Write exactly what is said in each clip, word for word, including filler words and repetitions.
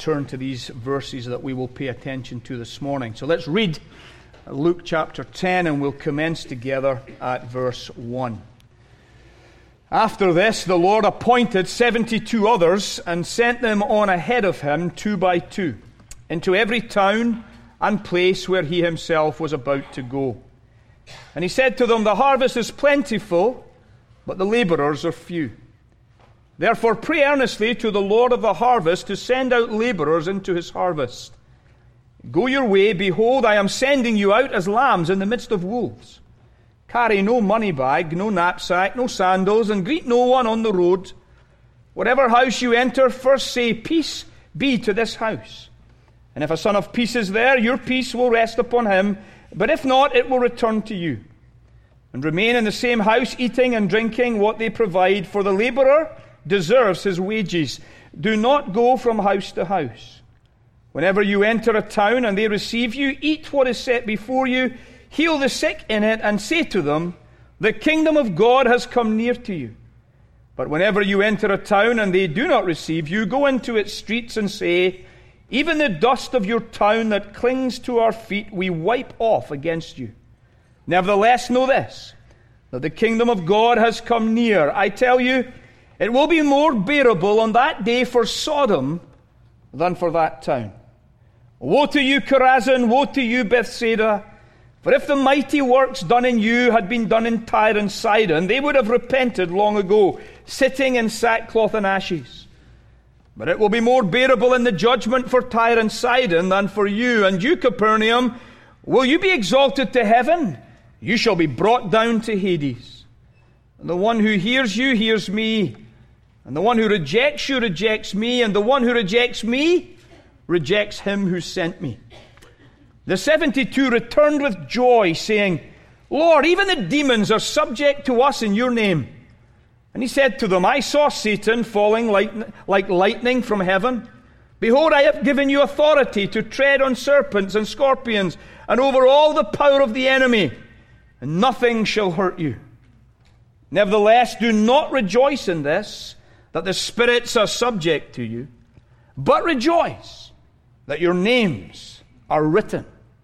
turn to these verses that we will pay attention to this morning. So let's read Luke chapter ten, and we'll commence together at verse one. After this, the Lord appointed seventy-two others and sent them on ahead of him, two by two, into every town and place where he himself was about to go. And he said to them, "The harvest is plentiful, but the laborers are few. Therefore pray earnestly to the Lord of the harvest to send out laborers into his harvest. Go your way, behold, I am sending you out as lambs in the midst of wolves. Carry no money bag, no knapsack, no sandals, and greet no one on the road. Whatever house you enter, first say, 'Peace be to this house.' And if a son of peace is there, your peace will rest upon him, but if not, it will return to you. And remain in the same house, eating and drinking what they provide, for the laborer deserves his wages. Do not go from house to house. Whenever you enter a town and they receive you, eat what is set before you, heal the sick in it, and say to them, 'The kingdom of God has come near to you.' But whenever you enter a town and they do not receive you, go into its streets and say, 'Even the dust of your town that clings to our feet we wipe off against you.' Nevertheless, know this, that the kingdom of God has come near. I tell you, it will be more bearable on that day for Sodom than for that town. Woe to you, Chorazin! Woe to you, Bethsaida! For if the mighty works done in you had been done in Tyre and Sidon, they would have repented long ago, sitting in sackcloth and ashes. But it will be more bearable in the judgment for Tyre and Sidon than for you. And you, Capernaum, will you be exalted to heaven? You shall be brought down to Hades. And the one who hears you hears me, and the one who rejects you rejects me, and the one who rejects me rejects him who sent me." The seventy-two returned with joy, saying, "Lord, even the demons are subject to us in your name." And he said to them, "I saw Satan falling like lightning from heaven. Behold, I have given you authority to tread on serpents and scorpions, and over all the power of the enemy, and nothing shall hurt you. Nevertheless, do not rejoice in this, that the spirits are subject to you, but rejoice that your names are written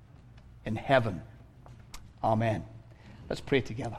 in heaven." Amen. Let's pray together.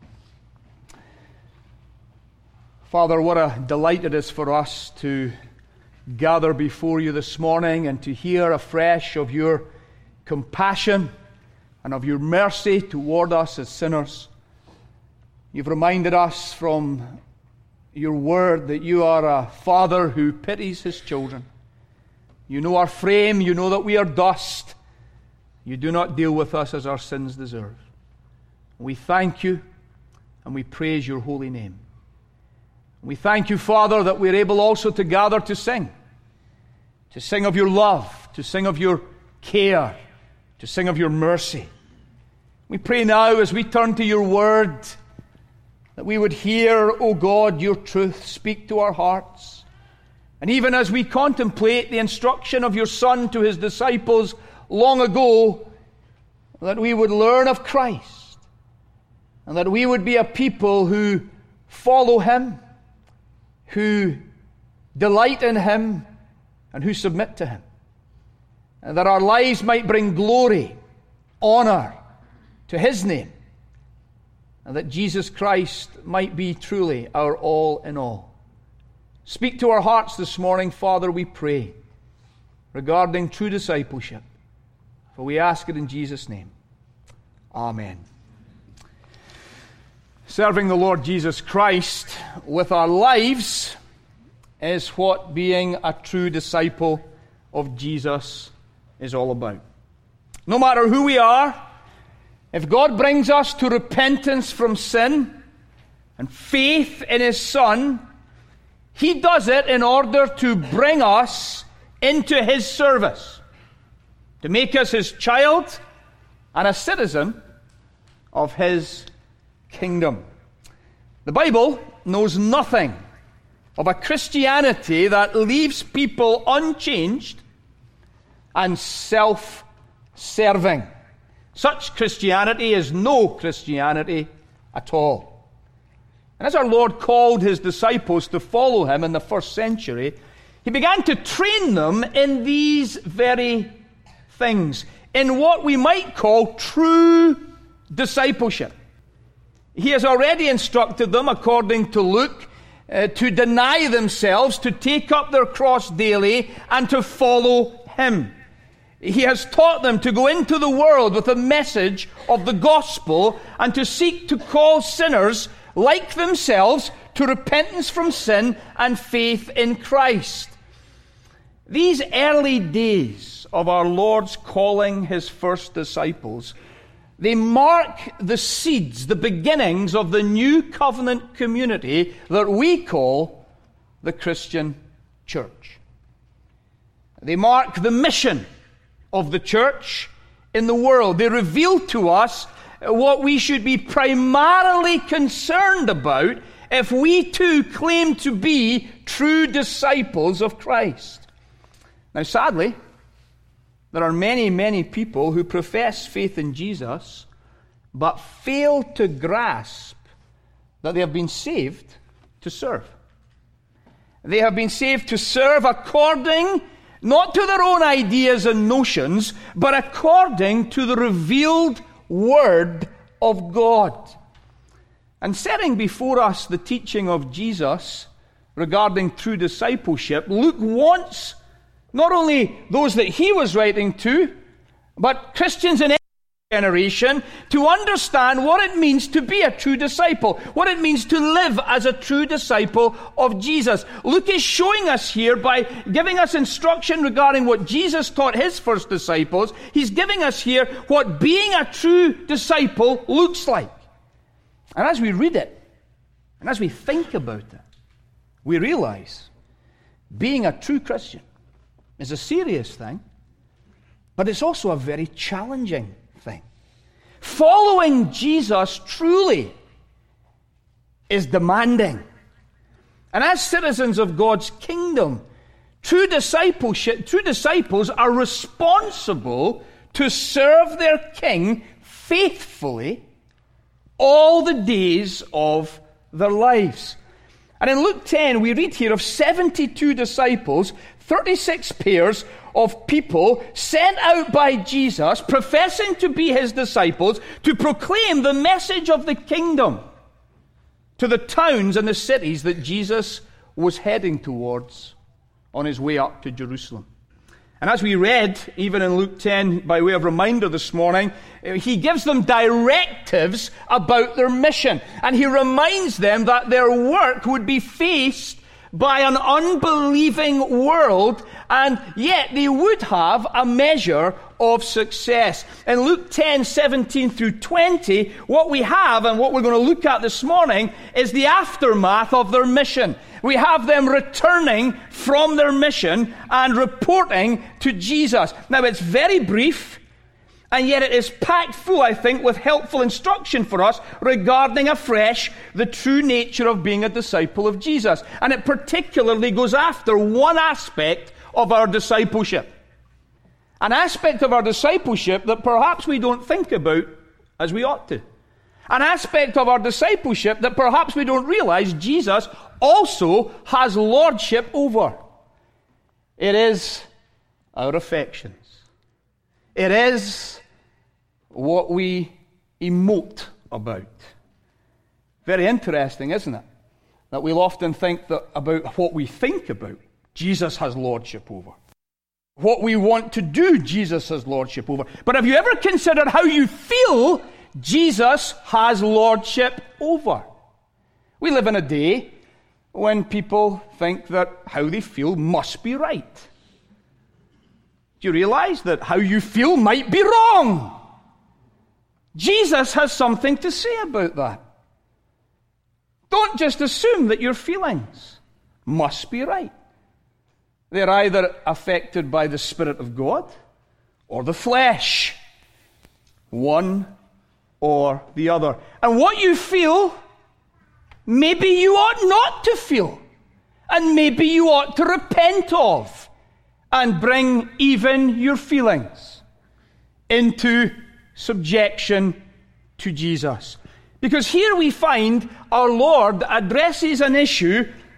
Father, what a delight it is for us to gather before you this morning and to hear afresh of your compassion and of your mercy toward us as sinners. You've reminded us from your word that you are a father who pities his children. You know our frame, you know that we are dust. You do not deal with us as our sins deserve. We thank you and we praise your holy name. We thank you, Father, that we're able also to gather to sing. To sing of your love, to sing of your care, to sing of your mercy. We pray now as we turn to your word that we would hear, O God, your truth speak to our hearts. And even as we contemplate the instruction of your Son to his disciples long ago, that we would learn of Christ, and that we would be a people who follow him, who delight in him, and who submit to him. And that our lives might bring glory, honor to his name, and that Jesus Christ might be truly our all in all. Speak to our hearts this morning, Father, we pray, regarding true discipleship. For we ask it in Jesus' name. Amen. Serving the Lord Jesus Christ with our lives is what being a true disciple of Jesus is all about. No matter who we are, if God brings us to repentance from sin and faith in his Son, he does it in order to bring us into his service, to make us his child and a citizen of his kingdom. The Bible knows nothing of a Christianity that leaves people unchanged and self-serving. Such Christianity is no Christianity at all. And as our Lord called his disciples to follow him in the first century, He began to train them in these very things, in what we might call true discipleship. He has already instructed them, according to Luke, uh, to deny themselves, to take up their cross daily, and to follow him. He has taught them to go into the world with a message of the gospel and to seek to call sinners like themselves to repentance from sin and faith in Christ. These early days of our Lord's calling his first disciples, they mark the seeds, the beginnings of the new covenant community that we call the Christian church. They mark the mission of the church in the world. They reveal to us what we should be primarily concerned about if we too claim to be true disciples of Christ. Now, sadly, there are many, many people who profess faith in Jesus but fail to grasp that they have been saved to serve. They have been saved to serve according not to their own ideas and notions, but according to the revealed Word of God. And setting before us the teaching of Jesus regarding true discipleship, Luke wants not only those that he was writing to, but Christians in every generation to understand what it means to be a true disciple, what it means to live as a true disciple of Jesus. Luke is showing us here by giving us instruction regarding what Jesus taught his first disciples. He's giving us here what being a true disciple looks like. And as we read it, and as we think about it, we realize being a true Christian is a serious thing, but it's also a very challenging thing. Following Jesus truly is demanding. And as citizens of God's kingdom, true discipleship, true disciples are responsible to serve their King faithfully all the days of their lives. And in Luke ten, we read here of seventy-two disciples, thirty-six pairs of people sent out by Jesus, professing to be his disciples, to proclaim the message of the kingdom to the towns and the cities that Jesus was heading towards on his way up to Jerusalem. And as we read, even in Luke ten, by way of reminder this morning, he gives them directives about their mission. And he reminds them that their work would be faced by an unbelieving world, and yet they would have a measure of success. In Luke ten, seventeen through twenty, what we have and what we're going to look at this morning is the aftermath of their mission. We have them returning from their mission and reporting to Jesus. Now, it's very brief, and yet it is packed full, I think, with helpful instruction for us regarding afresh the true nature of being a disciple of Jesus. And it particularly goes after one aspect of our discipleship. An aspect of our discipleship that perhaps we don't think about as we ought to. An aspect of our discipleship that perhaps we don't realize Jesus also has lordship over. It is our affections. It is what we emote about. Very interesting, isn't it? That we'll often think that about what we think about, Jesus has lordship over. What we want to do, Jesus has lordship over. But have you ever considered how you feel Jesus has lordship over? We live in a day when people think that how they feel must be right. Do you realize that how you feel might be wrong? Jesus has something to say about that. Don't just assume that your feelings must be right. They're either affected by the Spirit of God or the flesh. One or the other. And what you feel, maybe you ought not to feel. And maybe you ought to repent of. And bring even your feelings into subjection to Jesus. Because here we find our Lord addresses an issue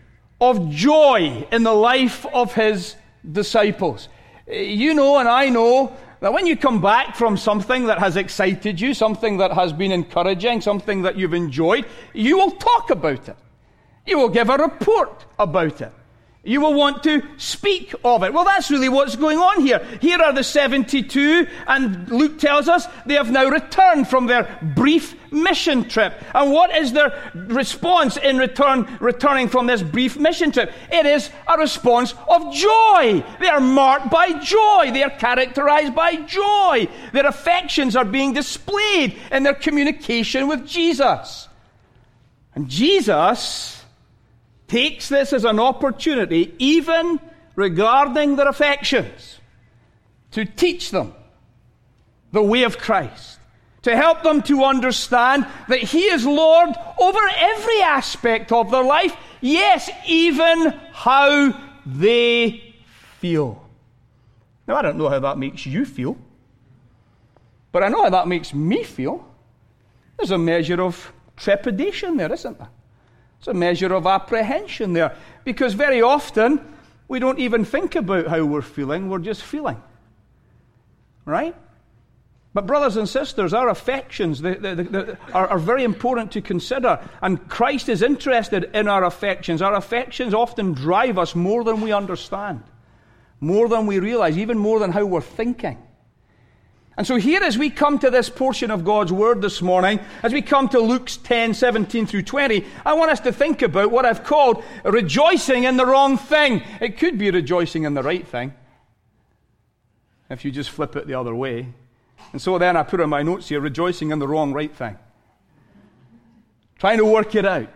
of joy in the life of his disciples. You know and I know that when you come back from something that has excited you, something that has been encouraging, something that you've enjoyed, you will talk about it. You will give a report about it. You will want to speak of it. Well, that's really what's going on here. Here are the seventy-two, and Luke tells us they have now returned from their brief mission trip. And what is their response in return, returning from this brief mission trip? It is a response of joy. They are marked by joy. They are characterized by joy. Their affections are being displayed in their communication with Jesus. And Jesus takes this as an opportunity, even regarding their affections, to teach them the way of Christ, to help them to understand that He is Lord over every aspect of their life, yes, even how they feel. Now, I don't know how that makes you feel, but I know how that makes me feel. There's a measure of trepidation there, isn't there? It's a measure of apprehension there, because very often we don't even think about how we're feeling, we're just feeling. Right? But brothers and sisters, our affections they, they, they are, are very important to consider, and Christ is interested in our affections. Our affections often drive us more than we understand, more than we realize, even more than how we're thinking. And so here, as we come to this portion of God's Word this morning, as we come to Luke ten, seventeen through twenty, I want us to think about what I've called rejoicing in the wrong thing. It could be rejoicing in the right thing, if you just flip it the other way. And so then I put in my notes here, rejoicing in the wrong right thing. Trying to work it out.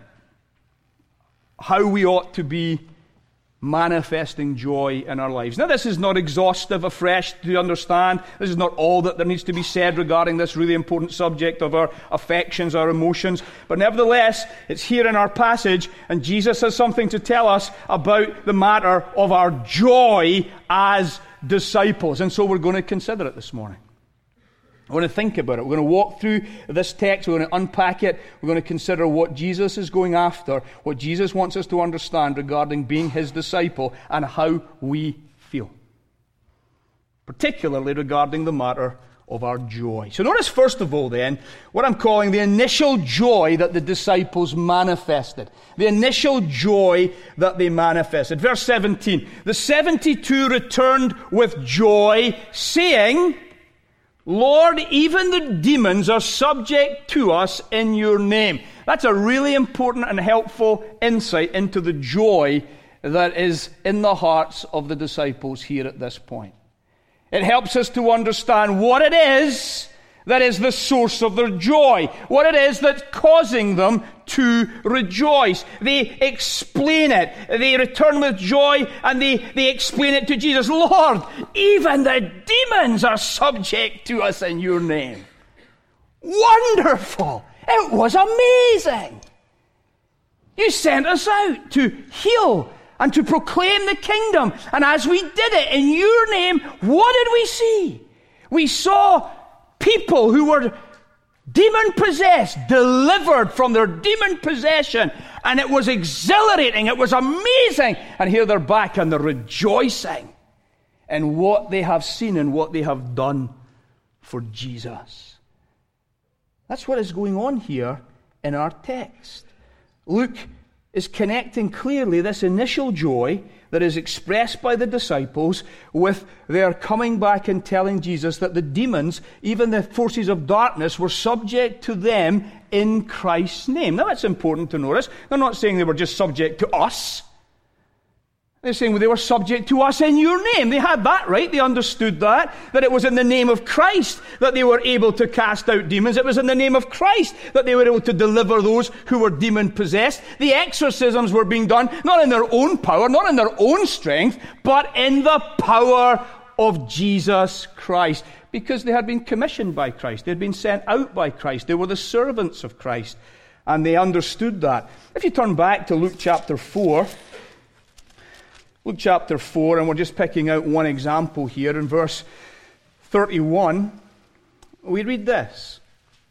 How we ought to be manifesting joy in our lives. Now, this is not exhaustive afresh to understand. This is not all that there needs to be said regarding this really important subject of our affections, our emotions. But nevertheless, it's here in our passage, and Jesus has something to tell us about the matter of our joy as disciples. And so we're going to consider it this morning. We're going to think about it. We're going to walk through this text. We're going to unpack it. We're going to consider what Jesus is going after, what Jesus wants us to understand regarding being His disciple, and how we feel, particularly regarding the matter of our joy. So notice first of all then, what I'm calling the initial joy that the disciples manifested. The initial joy that they manifested. Verse seventeen, the seventy-two returned with joy, saying, Lord, even the demons are subject to us in your name. That's a really important and helpful insight into the joy that is in the hearts of the disciples here at this point. It helps us to understand what it is that is the source of their joy, what it is that's causing them to rejoice. They explain it. They return with joy, and they, they explain it to Jesus. Lord, even the demons are subject to us in your name. Wonderful! It was amazing! You sent us out to heal and to proclaim the kingdom. And as we did it in your name, what did we see? We saw people who were demon-possessed, delivered from their demon possession. And it was exhilarating. It was amazing. And here they're back and they're rejoicing in what they have seen and what they have done for Jesus. That's what is going on here in our text. Luke is connecting clearly this initial joy that is expressed by the disciples with their coming back and telling Jesus that the demons, even the forces of darkness, were subject to them in Christ's name. Now that's important to notice. They're not saying they were just subject to us. They're saying they were subject to us in your name. They had that right. They understood that. That it was in the name of Christ that they were able to cast out demons. It was in the name of Christ that they were able to deliver those who were demon-possessed. The exorcisms were being done not in their own power, not in their own strength, but in the power of Jesus Christ. Because they had been commissioned by Christ. They had been sent out by Christ. They were the servants of Christ. And they understood that. If you turn back to Luke chapter four... Luke chapter four, and we're just picking out one example here. In verse thirty-one, we read this.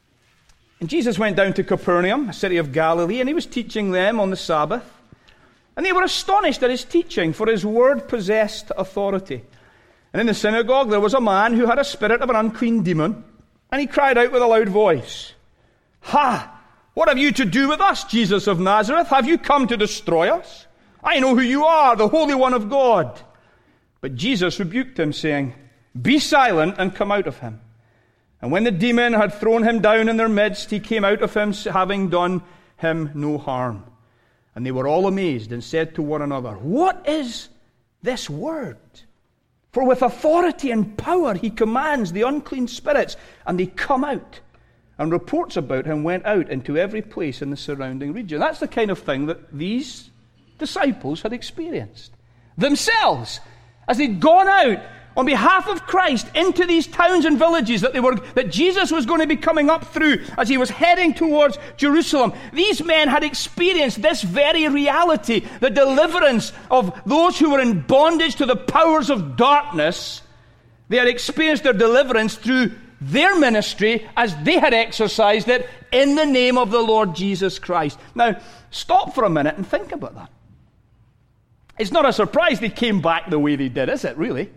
And Jesus went down to Capernaum, a city of Galilee, and he was teaching them on the Sabbath. And they were astonished at his teaching, for his word possessed authority. And in the synagogue there was a man who had a spirit of an unclean demon, and he cried out with a loud voice, "Ha! What have you to do with us, Jesus of Nazareth? Have you come to destroy us? I know who you are, the Holy One of God." But Jesus rebuked him, saying, "Be silent and come out of him." And when the demon had thrown him down in their midst, he came out of him, having done him no harm. And they were all amazed and said to one another, "What is this word? For with authority and power he commands the unclean spirits, and they come out." And reports about him went out into every place in the surrounding region. That's the kind of thing that these disciples had experienced themselves as they'd gone out on behalf of Christ into these towns and villages that they were that Jesus was going to be coming up through as he was heading towards Jerusalem. These men had experienced this very reality, the deliverance of those who were in bondage to the powers of darkness. They had experienced their deliverance through their ministry as they had exercised it in the name of the Lord Jesus Christ. Now, stop for a minute and think about that. It's not a surprise they came back the way they did, is it, really?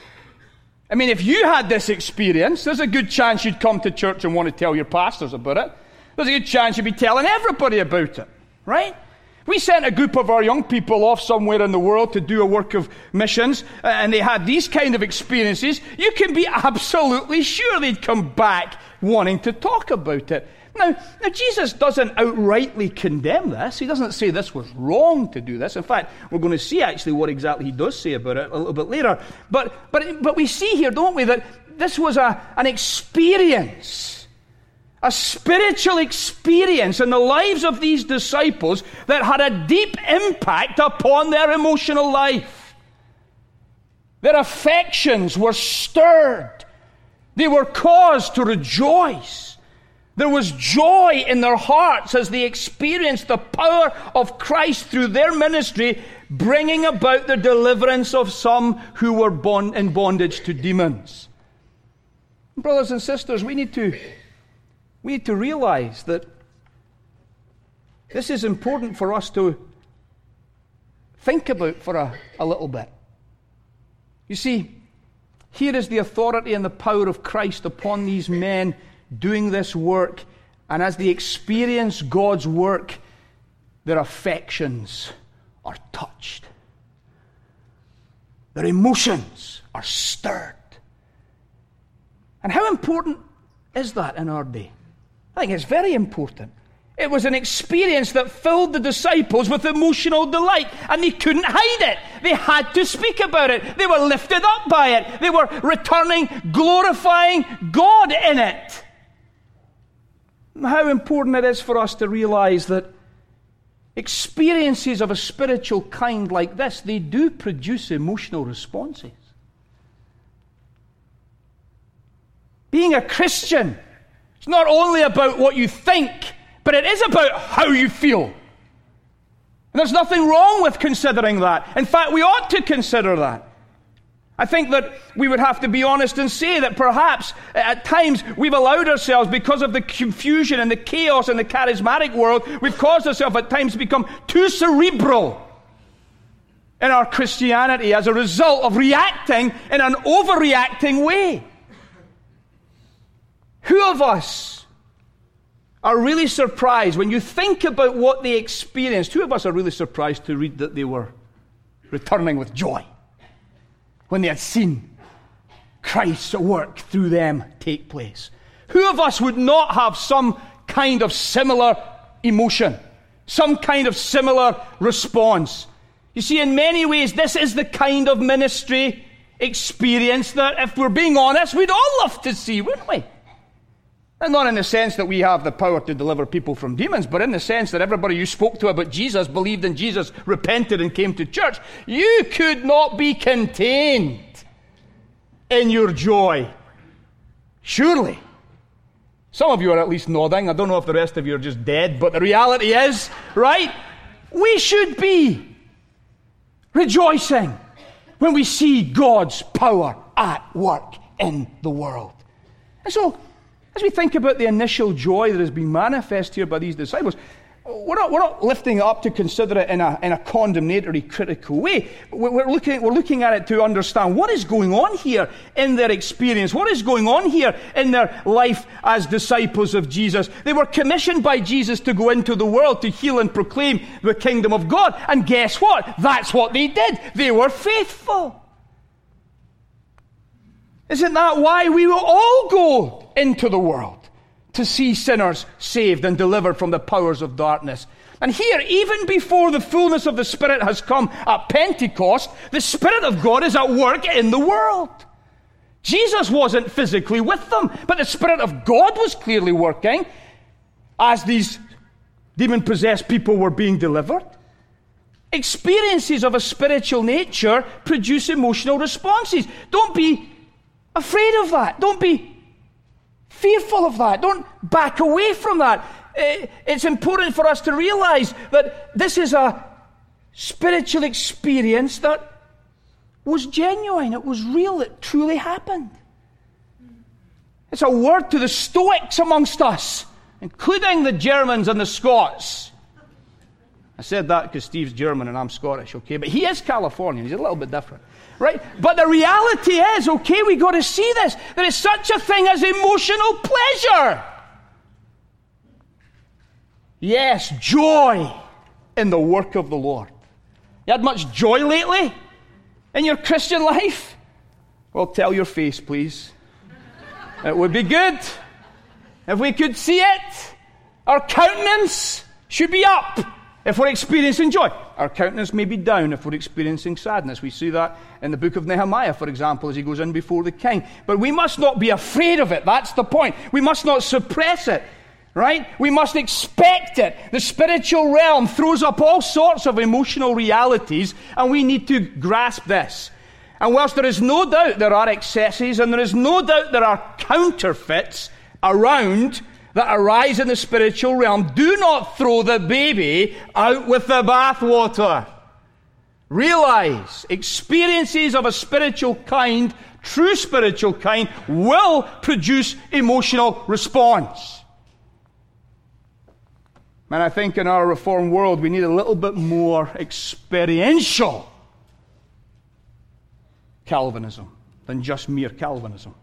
I mean, if you had this experience, there's a good chance you'd come to church and want to tell your pastors about it. There's a good chance you'd be telling everybody about it, right? We sent a group of our young people off somewhere in the world to do a work of missions, and they had these kind of experiences. You can be absolutely sure they'd come back wanting to talk about it. Now, now, Jesus doesn't outrightly condemn this. He doesn't say this was wrong to do this. In fact, we're going to see actually what exactly he does say about it a little bit later. But but but we see here, don't we, that this was a an experience, a spiritual experience in the lives of these disciples that had a deep impact upon their emotional life. Their affections were stirred. They were caused to rejoice. There was joy in their hearts as they experienced the power of Christ through their ministry, bringing about the deliverance of some who were bond- in bondage to demons. Brothers and sisters, we need to, we need to realize that this is important for us to think about for a, a little bit. You see, here is the authority and the power of Christ upon these men doing this work, and as they experience God's work, their affections are touched. Their emotions are stirred. And how important is that in our day? I think it's very important. It was an experience that filled the disciples with emotional delight, and they couldn't hide it. They had to speak about it. They were lifted up by it. They were returning, glorifying God in it. How important it is for us to realize that experiences of a spiritual kind like this, they do produce emotional responses. Being a Christian, it's not only about what you think, but it is about how you feel. And there's nothing wrong with considering that. In fact, we ought to consider that. I think that we would have to be honest and say that perhaps at times we've allowed ourselves, because of the confusion and the chaos in the charismatic world, we've caused ourselves at times to become too cerebral in our Christianity as a result of reacting in an overreacting way. Who of us are really surprised when you think about what they experienced? Who of us are really surprised to read that they were returning with joy when they had seen Christ's work through them take place? Who of us would not have some kind of similar emotion, some kind of similar response? You see, in many ways, this is the kind of ministry experience that, if we're being honest, we'd all love to see, wouldn't we? And not in the sense that we have the power to deliver people from demons, but in the sense that everybody you spoke to about Jesus believed in Jesus, repented, and came to church. You could not be contained in your joy. Surely. Some of you are at least nodding. I don't know if the rest of you are just dead, but the reality is, right? We should be rejoicing when we see God's power at work in the world. And so, as we think about the initial joy that has been manifest here by these disciples, we're not, we're not lifting it up to consider it in a, in a condemnatory, critical way. We're looking, we're looking at it to understand what is going on here in their experience, what is going on here in their life as disciples of Jesus. They were commissioned by Jesus to go into the world to heal and proclaim the kingdom of God. And guess what? That's what they did. They were faithful. Isn't that why we will all go into the world? To see sinners saved and delivered from the powers of darkness. And here, even before the fullness of the Spirit has come at Pentecost, the Spirit of God is at work in the world. Jesus wasn't physically with them, but the Spirit of God was clearly working as these demon-possessed people were being delivered. Experiences of a spiritual nature produce emotional responses. Don't be afraid of that. Don't be fearful of that. Don't back away from that. It's important for us to realize that this is a spiritual experience that was genuine. It was real. It truly happened. It's a word to the Stoics amongst us, including the Germans and the Scots. I said that because Steve's German and I'm Scottish, okay? But he is Californian. He's a little bit different. Right? But the reality is, okay, we got to see this. There is such a thing as emotional pleasure. Yes, joy in the work of the Lord. You had much joy lately in your Christian life? Well, tell your face, please. It would be good if we could see it. Our countenance should be up if we're experiencing joy. Our countenance may be down if we're experiencing sadness. We see that in the book of Nehemiah, for example, as he goes in before the king. But we must not be afraid of it. That's the point. We must not suppress it, right? We must expect it. The spiritual realm throws up all sorts of emotional realities, and we need to grasp this. And whilst there is no doubt there are excesses, and there is no doubt there are counterfeits around that arise in the spiritual realm, do not throw the baby out with the bathwater. Realize, experiences of a spiritual kind, true spiritual kind, will produce emotional response. And I think in our Reformed world, we need a little bit more experiential Calvinism than just mere Calvinism.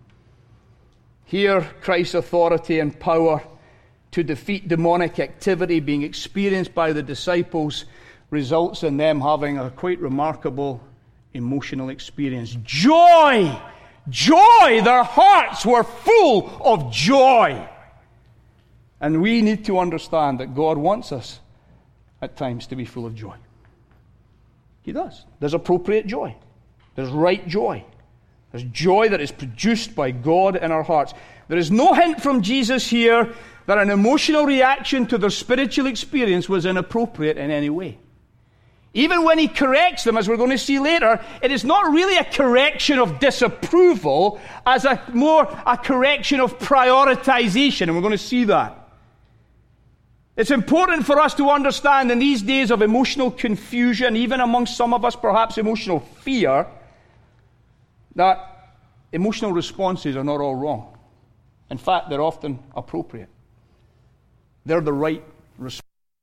Here, Christ's authority and power to defeat demonic activity being experienced by the disciples results in them having a quite remarkable emotional experience. Joy! Joy! Their hearts were full of joy. And we need to understand that God wants us at times to be full of joy. He does. There's appropriate joy. There's right joy. There's joy that is produced by God in our hearts. There is no hint from Jesus here that an emotional reaction to their spiritual experience was inappropriate in any way. Even when he corrects them, as we're going to see later, it is not really a correction of disapproval as a more a correction of prioritization, and we're going to see that. It's important for us to understand in these days of emotional confusion, even amongst some of us perhaps emotional fear, that emotional responses are not all wrong. In fact, they're often appropriate. They're the right response.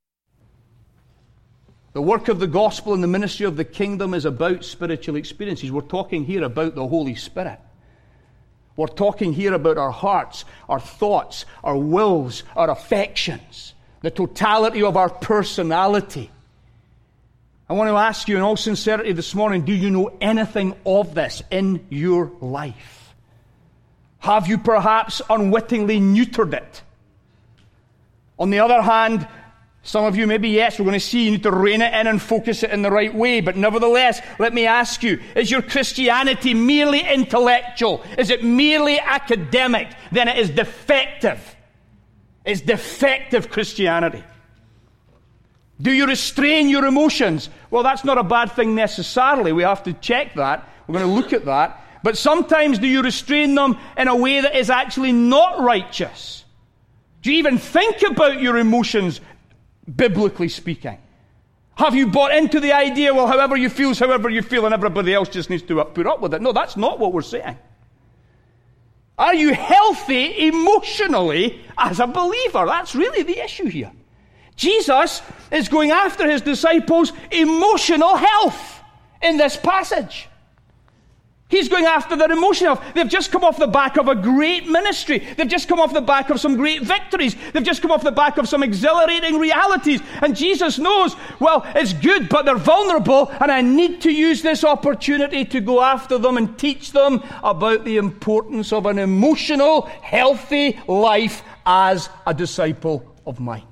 The work of the gospel and the ministry of the kingdom is about spiritual experiences. We're talking here about the Holy Spirit. We're talking here about our hearts, our thoughts, our wills, our affections, the totality of our personality. I want to ask you in all sincerity this morning, do you know anything of this in your life? Have you perhaps unwittingly neutered it? On the other hand, some of you maybe, yes, we're going to see you need to rein it in and focus it in the right way. But nevertheless, let me ask you, is your Christianity merely intellectual? Is it merely academic? Then it is defective. It's defective Christianity. Do you restrain your emotions? Well, that's not a bad thing necessarily. We have to check that. We're going to look at that. But sometimes do you restrain them in a way that is actually not righteous? Do you even think about your emotions, biblically speaking? Have you bought into the idea, well, however you feel is however you feel and everybody else just needs to put up with it? No, that's not what we're saying. Are you healthy emotionally as a believer? That's really the issue here. Jesus is going after his disciples' emotional health in this passage. He's going after their emotional health. They've just come off the back of a great ministry. They've just come off the back of some great victories. They've just come off the back of some exhilarating realities. And Jesus knows, well, it's good, but they're vulnerable, and I need to use this opportunity to go after them and teach them about the importance of an emotional, healthy life as a disciple of mine.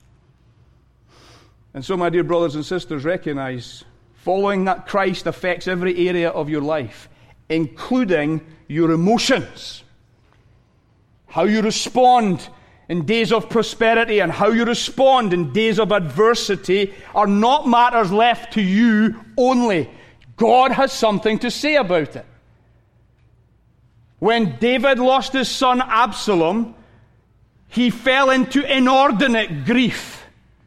And so, my dear brothers and sisters, recognize following that Christ affects every area of your life, including your emotions. How you respond in days of prosperity and how you respond in days of adversity are not matters left to you only. God has something to say about it. When David lost his son Absalom, he fell into inordinate grief.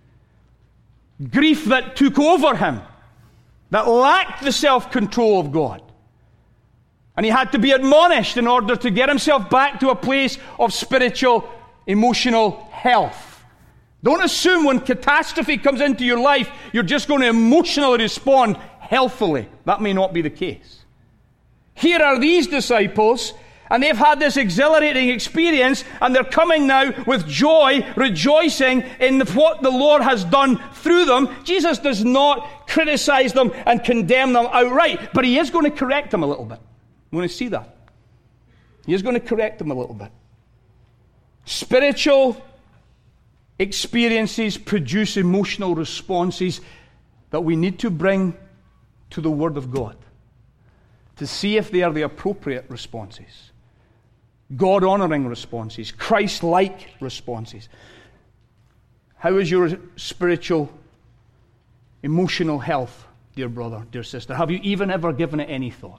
Grief that took over him, that lacked the self-control of God. And he had to be admonished in order to get himself back to a place of spiritual, emotional health. Don't assume when catastrophe comes into your life, you're just going to emotionally respond healthily. That may not be the case. Here are these disciples, and they've had this exhilarating experience, and they're coming now with joy, rejoicing in what the Lord has done through them. Jesus does not criticize them and condemn them outright, but he is going to correct them a little bit. I'm going to see that. He is going to correct them a little bit. Spiritual experiences produce emotional responses that we need to bring to the Word of God to see if they are the appropriate responses. God-honoring responses, Christ-like responses. How is your spiritual, emotional health, dear brother, dear sister? Have you even ever given it any thought?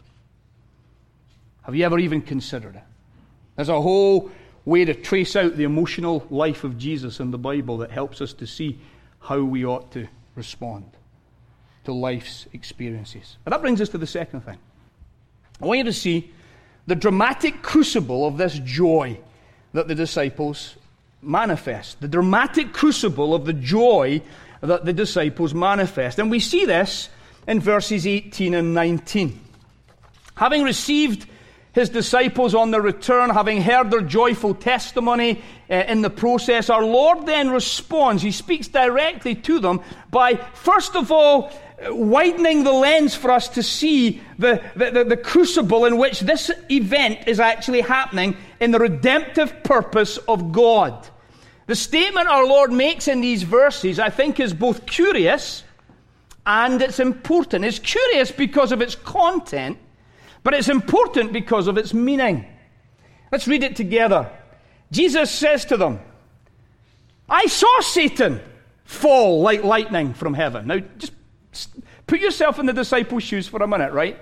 Have you ever even considered it? There's a whole way to trace out the emotional life of Jesus in the Bible that helps us to see how we ought to respond to life's experiences. And that brings us to the second thing. I want you to see the dramatic crucible of this joy that the disciples manifest. The dramatic crucible of the joy that the disciples manifest. And we see this in verses eighteen and nineteen. Having received his disciples on their return, having heard their joyful testimony uh, in the process, our Lord then responds. He speaks directly to them by, first of all, widening the lens for us to see the, the, the, the crucible in which this event is actually happening in the redemptive purpose of God. The statement our Lord makes in these verses, I think, is both curious and it's important. It's curious because of its content, but it's important because of its meaning. Let's read it together. Jesus says to them, I saw Satan fall like lightning from heaven. Now, just put yourself in the disciples' shoes for a minute, right?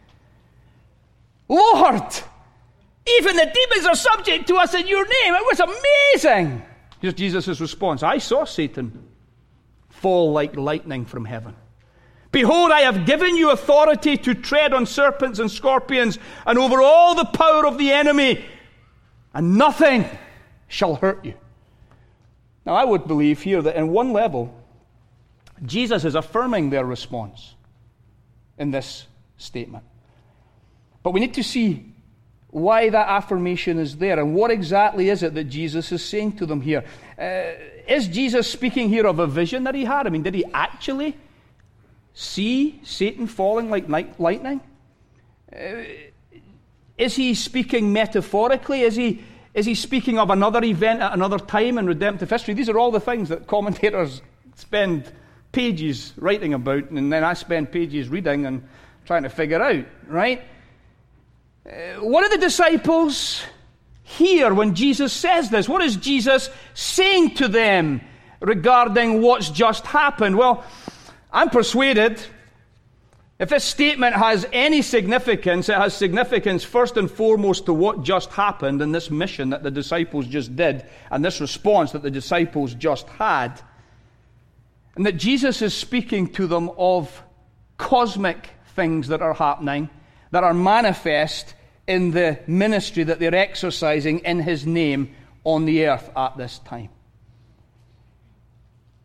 Lord, even the demons are subject to us in your name. It was amazing. Here's Jesus' response. I saw Satan fall like lightning from heaven. Behold, I have given you authority to tread on serpents and scorpions and over all the power of the enemy, and nothing shall hurt you. Now, I would believe here that in one level, Jesus is affirming their response in this statement. But we need to see why that affirmation is there and what exactly is it that Jesus is saying to them here. Uh, is Jesus speaking here of a vision that he had? I mean, did he actually see Satan falling like lightning? Uh, is he speaking metaphorically? Is he, is he speaking of another event at another time in redemptive history? These are all the things that commentators spend pages writing about, and then I spend pages reading and trying to figure out, right? Uh, what do the disciples hear when Jesus says this? What is Jesus saying to them regarding what's just happened? Well, I'm persuaded if this statement has any significance, it has significance first and foremost to what just happened in this mission that the disciples just did and this response that the disciples just had. And that Jesus is speaking to them of cosmic things that are happening, that are manifest in the ministry that they're exercising in his name on the earth at this time.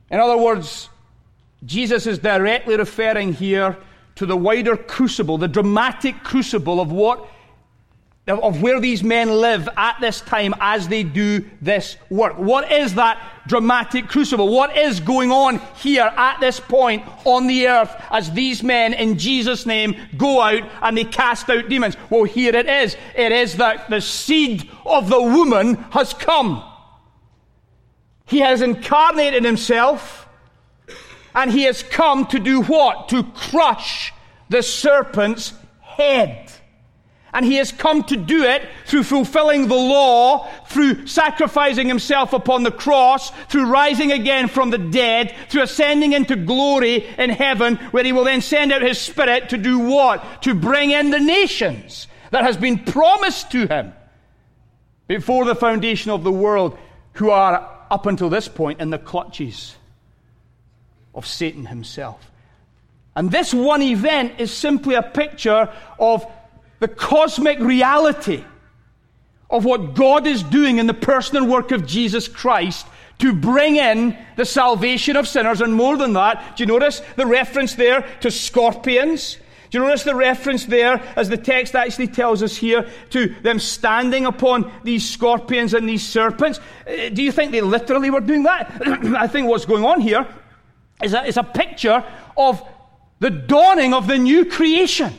In other words, Jesus is directly referring here to the wider crucible, the dramatic crucible of what of where these men live at this time as they do this work. What is that dramatic crucible? What is going on here at this point on the earth as these men in Jesus' name go out and they cast out demons? Well, here it is. It is that the seed of the woman has come. He has incarnated himself, and he has come to do what? To crush the serpent's head. And he has come to do it through fulfilling the law, through sacrificing himself upon the cross, through rising again from the dead, through ascending into glory in heaven, where he will then send out his Spirit to do what? To bring in the nations that has been promised to him before the foundation of the world, who are up until this point in the clutches of Satan himself. And this one event is simply a picture of the cosmic reality of what God is doing in the person and work of Jesus Christ to bring in the salvation of sinners. And more than that, do you notice the reference there to scorpions? Do you notice the reference there, as the text actually tells us here, to them standing upon these scorpions and these serpents? Do you think they literally were doing that? I think what's going on here is a, is a picture of the dawning of the new creation.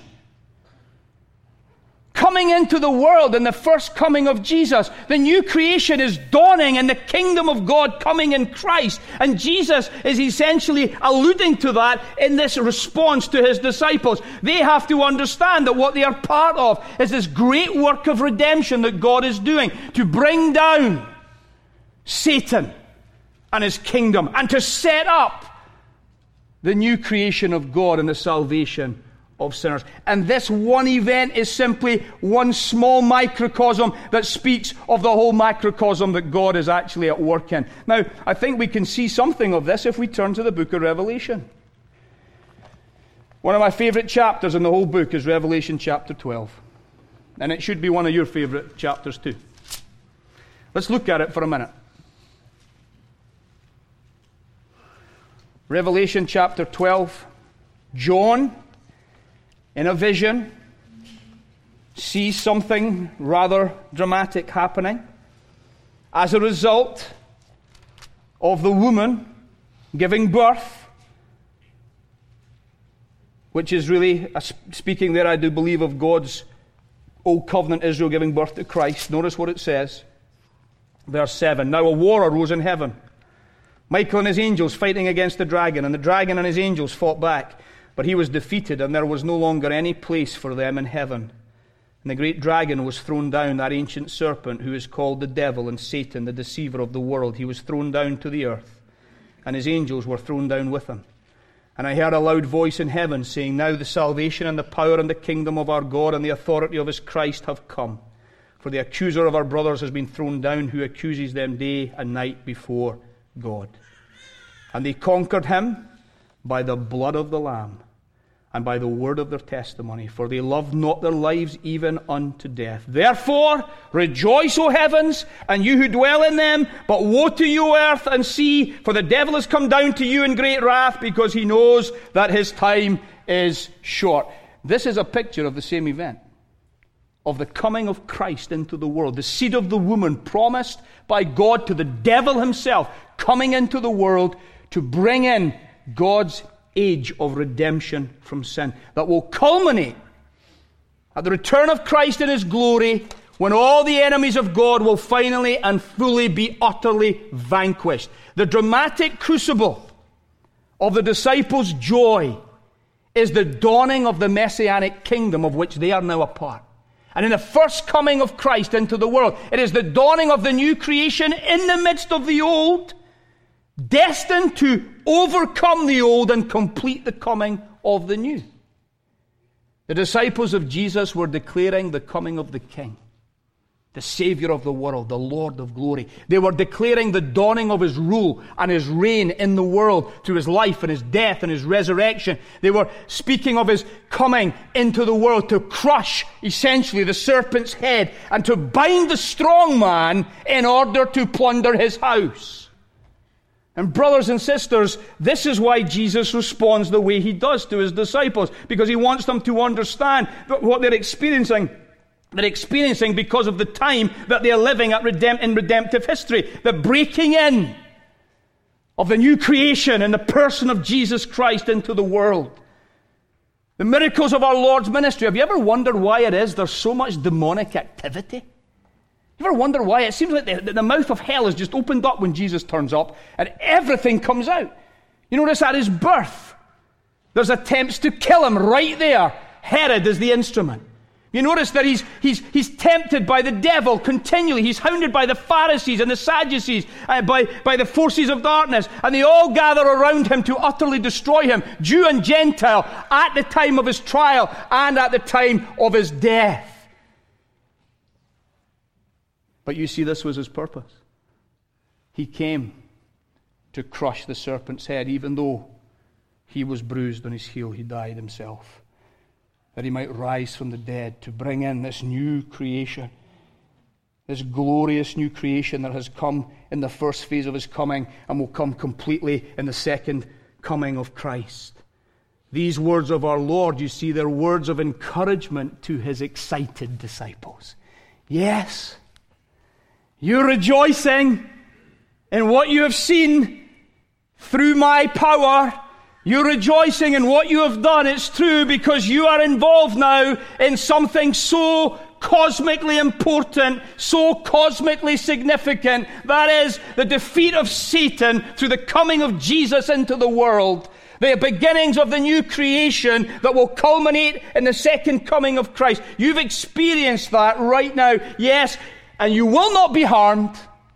Coming into the world in the first coming of Jesus. The new creation is dawning in the kingdom of God coming in Christ. And Jesus is essentially alluding to that in this response to his disciples. They have to understand that what they are part of is this great work of redemption that God is doing to bring down Satan and his kingdom and to set up the new creation of God and the salvation of sinners. And this one event is simply one small microcosm that speaks of the whole macrocosm that God is actually at work in. Now, I think we can see something of this if we turn to the book of Revelation. One of my favorite chapters in the whole book is Revelation chapter twelve. And it should be one of your favorite chapters too. Let's look at it for a minute. Revelation chapter twelve. John, in a vision, sees something rather dramatic happening as a result of the woman giving birth, which is really, speaking there, I do believe, of God's old covenant Israel giving birth to Christ. Notice what it says. Verse seven. Now a war arose in heaven. Michael and his angels fighting against the dragon, and the dragon and his angels fought back. But he was defeated, and there was no longer any place for them in heaven. And the great dragon was thrown down, that ancient serpent who is called the devil and Satan, the deceiver of the world. He was thrown down to the earth, and his angels were thrown down with him. And I heard a loud voice in heaven saying, Now the salvation and the power and the kingdom of our God and the authority of his Christ have come. For the accuser of our brothers has been thrown down, who accuses them day and night before God. And they conquered him by the blood of the Lamb, and by the word of their testimony, for they loved not their lives even unto death. Therefore, rejoice, O heavens, and you who dwell in them, but woe to you, earth and sea, for the devil has come down to you in great wrath, because he knows that his time is short. This is a picture of the same event, of the coming of Christ into the world, the seed of the woman promised by God to the devil himself, coming into the world to bring in God's age of redemption from sin that will culminate at the return of Christ in his glory, when all the enemies of God will finally and fully be utterly vanquished. The dramatic crucible of the disciples' joy is the dawning of the messianic kingdom of which they are now a part. And in the first coming of Christ into the world, it is the dawning of the new creation in the midst of the old, destined to overcome the old and complete the coming of the new. The disciples of Jesus were declaring the coming of the King, the Savior of the world, the Lord of glory. They were declaring the dawning of his rule and his reign in the world through his life and his death and his resurrection. They were speaking of his coming into the world to crush, essentially, the serpent's head and to bind the strong man in order to plunder his house. And brothers and sisters, this is why Jesus responds the way he does to his disciples, because he wants them to understand what they're experiencing. They're experiencing because of the time that they're living at redempt- in redemptive history. The breaking in of the new creation in the person of Jesus Christ into the world. The miracles of our Lord's ministry. Have you ever wondered why it is there's so much demonic activity? You ever wonder why? It seems like the, the mouth of hell is just opened up when Jesus turns up and everything comes out. You notice at his birth, there's attempts to kill him right there. Herod is the instrument. You notice that he's, he's, he's tempted by the devil continually. He's hounded by the Pharisees and the Sadducees, uh, by, by the forces of darkness. And they all gather around him to utterly destroy him, Jew and Gentile, at the time of his trial and at the time of his death. But you see, this was his purpose. He came to crush the serpent's head, even though he was bruised on his heel. He died himself, that he might rise from the dead to bring in this new creation, this glorious new creation that has come in the first phase of his coming and will come completely in the second coming of Christ. These words of our Lord, you see, they're words of encouragement to his excited disciples. Yes, you're rejoicing in what you have seen through my power. You're rejoicing in what you have done. It's true, because you are involved now in something so cosmically important, so cosmically significant. That is the defeat of Satan through the coming of Jesus into the world. The beginnings of the new creation that will culminate in the second coming of Christ. You've experienced that right now. Yes, and you will not be harmed.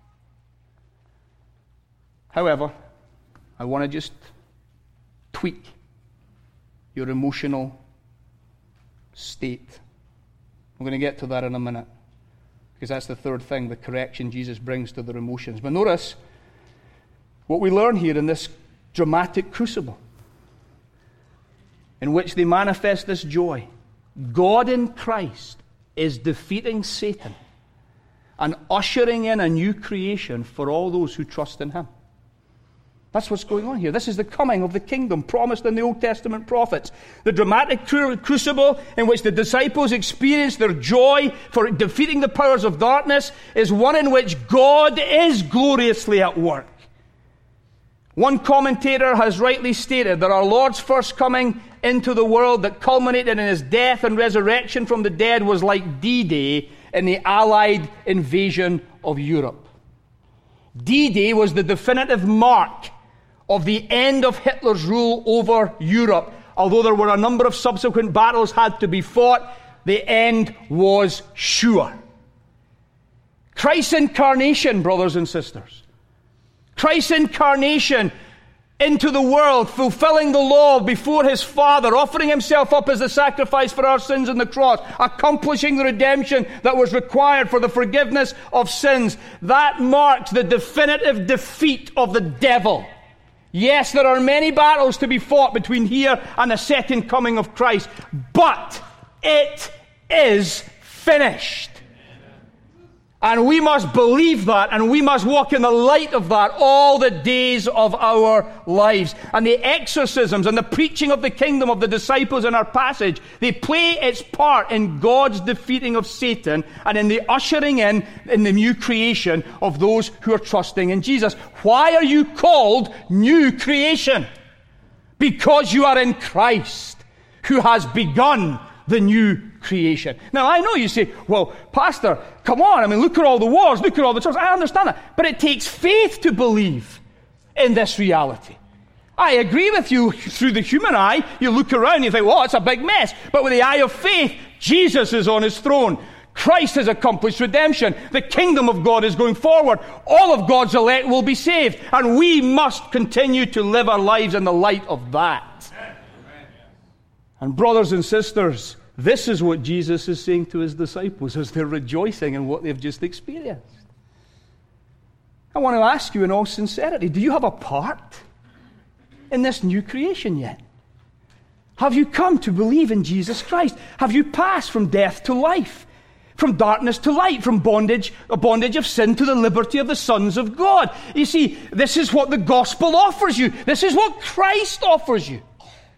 However, I want to just tweak your emotional state. I'm going to get to that in a minute, because that's the third thing, the correction Jesus brings to their emotions. But notice what we learn here in this dramatic crucible, in which they manifest this joy. God in Christ is defeating Satan and ushering in a new creation for all those who trust in him. That's what's going on here. This is the coming of the kingdom promised in the Old Testament prophets. The dramatic cru- crucible in which the disciples experience their joy for defeating the powers of darkness is one in which God is gloriously at work. One commentator has rightly stated that our Lord's first coming into the world that culminated in his death and resurrection from the dead was like D-Day in the Allied invasion of Europe. D-Day was the definitive mark of the end of Hitler's rule over Europe. Although there were a number of subsequent battles had to be fought, the end was sure. Christ's incarnation, brothers and sisters. Christ's incarnation into the world, fulfilling the law before his Father, offering himself up as a sacrifice for our sins on the cross, accomplishing the redemption that was required for the forgiveness of sins. That marks the definitive defeat of the devil. Yes, there are many battles to be fought between here and the second coming of Christ, but it is finished. And we must believe that, and we must walk in the light of that all the days of our lives. And the exorcisms and the preaching of the kingdom of the disciples in our passage, they play its part in God's defeating of Satan and in the ushering in, in the new creation of those who are trusting in Jesus. Why are you called new creation? Because you are in Christ, who has begun the new creation. Now, I know you say, well, Pastor, come on, I mean, look at all the wars, look at all the troubles. I understand that. But it takes faith to believe in this reality. I agree with you. Through the human eye, you look around and you think, well, it's a big mess. But with the eye of faith, Jesus is on his throne. Christ has accomplished redemption. The kingdom of God is going forward. All of God's elect will be saved. And we must continue to live our lives in the light of that. And brothers and sisters, this is what Jesus is saying to his disciples as they're rejoicing in what they've just experienced. I want to ask you in all sincerity, do you have a part in this new creation yet? Have you come to believe in Jesus Christ? Have you passed from death to life? From darkness to light, from bondage, a bondage of sin to the liberty of the sons of God. You see, this is what the gospel offers you. This is what Christ offers you.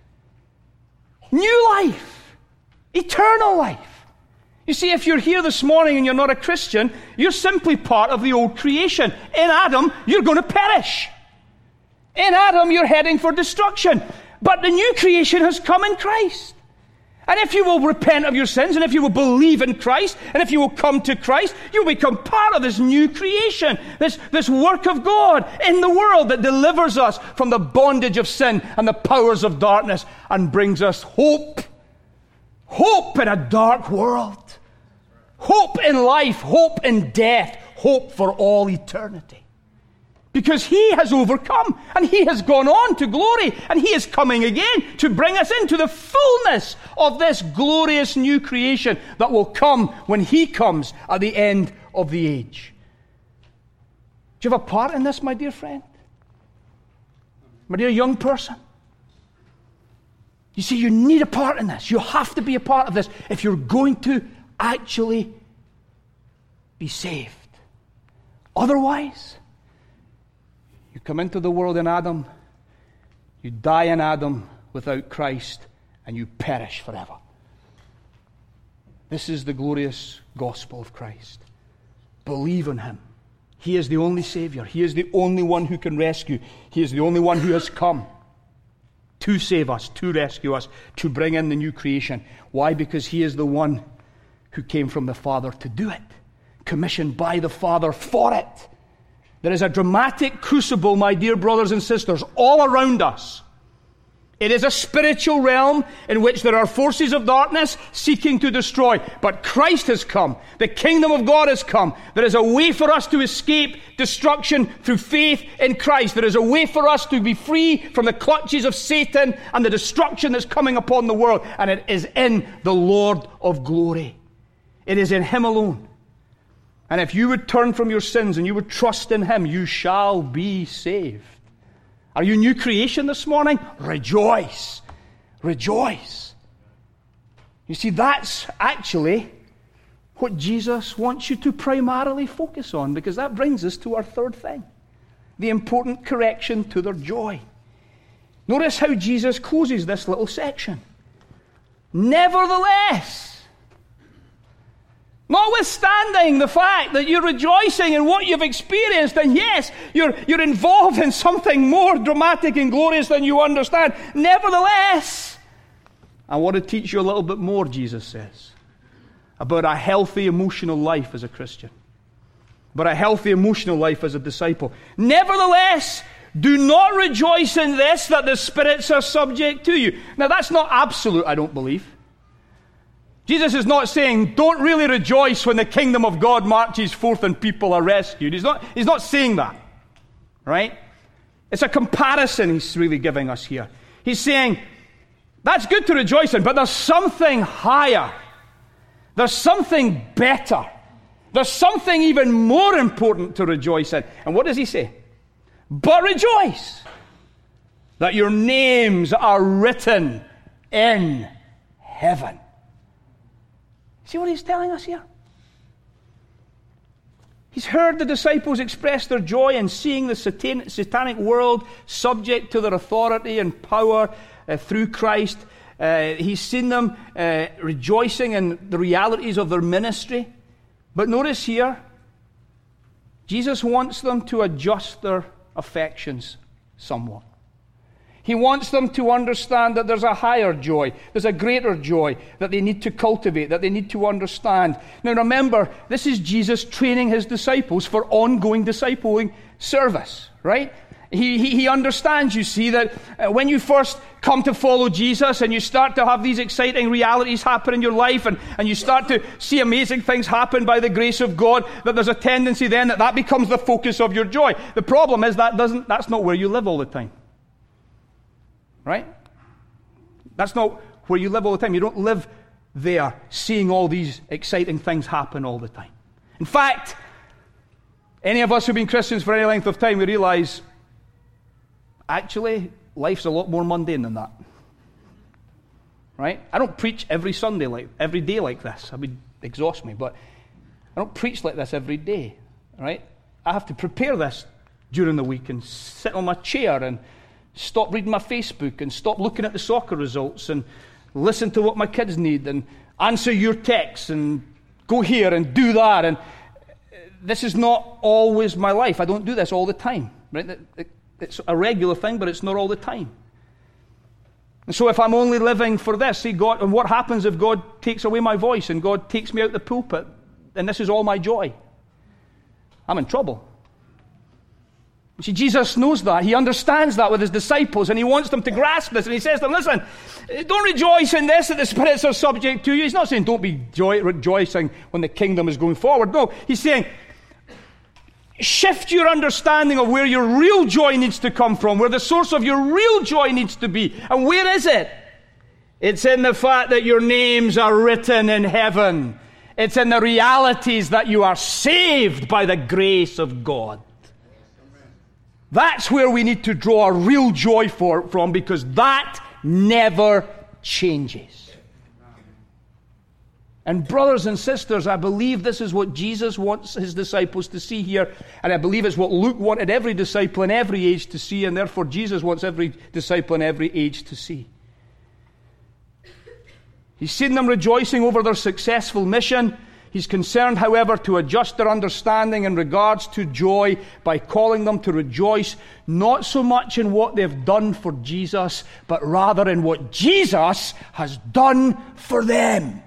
New life. Eternal life. You see, if you're here this morning and you're not a Christian, you're simply part of the old creation. In Adam, you're going to perish. In Adam, you're heading for destruction. But the new creation has come in Christ. And if you will repent of your sins, and if you will believe in Christ, and if you will come to Christ, you'll become part of this new creation, this, this work of God in the world that delivers us from the bondage of sin and the powers of darkness and brings us hope. Hope in a dark world. Hope in life, hope in death, hope for all eternity. Because he has overcome, and he has gone on to glory, and he is coming again to bring us into the fullness of this glorious new creation that will come when he comes at the end of the age. Do you have a part in this, my dear friend? My dear young person? You see, you need a part in this. You have to be a part of this if you're going to actually be saved. Otherwise, you come into the world in Adam, you die in Adam without Christ, and you perish forever. This is the glorious gospel of Christ. Believe in him. He is the only Savior. He is the only one who can rescue. He is the only one who has come to save us, to rescue us, to bring in the new creation. Why? Because he is the one who came from the Father to do it, commissioned by the Father for it. There is a dramatic crucible, my dear brothers and sisters, all around us. It is a spiritual realm in which there are forces of darkness seeking to destroy. But Christ has come. The kingdom of God has come. There is a way for us to escape destruction through faith in Christ. There is a way for us to be free from the clutches of Satan and the destruction that's coming upon the world. And it is in the Lord of glory. It is in him alone. And if you would turn from your sins and you would trust in him, you shall be saved. Are you new creation this morning? Rejoice. Rejoice. You see, that's actually what Jesus wants you to primarily focus on, because that brings us to our third thing, the important correction to their joy. Notice how Jesus closes this little section. Nevertheless, notwithstanding the fact that you're rejoicing in what you've experienced, and yes, you're, you're involved in something more dramatic and glorious than you understand, nevertheless, I want to teach you a little bit more, Jesus says, about a healthy emotional life as a Christian, about a healthy emotional life as a disciple. Nevertheless, do not rejoice in this, that the spirits are subject to you. Now, that's not absolute, I don't believe. Jesus is not saying, don't really rejoice when the kingdom of God marches forth and people are rescued. He's not, he's not saying that, right? It's a comparison he's really giving us here. He's saying, that's good to rejoice in, but there's something higher. There's something better. There's something even more important to rejoice in. And what does he say? But rejoice that your names are written in heaven. See what he's telling us here? He's heard the disciples express their joy in seeing the satan- satanic world subject to their authority and power uh, through Christ. Uh, he's seen them uh, rejoicing in the realities of their ministry. But notice here, Jesus wants them to adjust their affections somewhat. He wants them to understand that there's a higher joy, there's a greater joy that they need to cultivate, that they need to understand. Now remember, this is Jesus training his disciples for ongoing discipling service, right? He, he, he understands, you see, that uh, when you first come to follow Jesus and you start to have these exciting realities happen in your life, and, and you start to see amazing things happen by the grace of God, that there's a tendency then that that becomes the focus of your joy. The problem is that doesn't that's not where you live all the time. Right? That's not where you live all the time. You don't live there seeing all these exciting things happen all the time. In fact, any of us who've been Christians for any length of time, we realize, actually, life's a lot more mundane than that. Right? I don't preach every Sunday, like every day like this. I would exhausts me. But I don't preach like this every day, right? I have to prepare this during the week and sit on my chair and stop reading my Facebook and stop looking at the soccer results and listen to what my kids need and answer your texts and go here and do that. And this is not always my life. I don't do this all the time, right? It's a regular thing, but it's not all the time. And so if I'm only living for this, see, God, and what happens if God takes away my voice and God takes me out the pulpit and this is all my joy? I'm in trouble. You see, Jesus knows that. He understands that with his disciples, and he wants them to grasp this. And he says to them, listen, don't rejoice in this, that the spirits are subject to you. He's not saying don't be joy- rejoicing when the kingdom is going forward. No, he's saying shift your understanding of where your real joy needs to come from, where the source of your real joy needs to be. And where is it? It's in the fact that your names are written in heaven. It's in the realities that you are saved by the grace of God. That's where we need to draw our real joy for, from, because that never changes. And brothers and sisters, I believe this is what Jesus wants his disciples to see here, and I believe it's what Luke wanted every disciple in every age to see, and therefore Jesus wants every disciple in every age to see. He's seen them rejoicing over their successful mission. He's concerned, however, to adjust their understanding in regards to joy by calling them to rejoice not so much in what they've done for Jesus, but rather in what Jesus has done for them.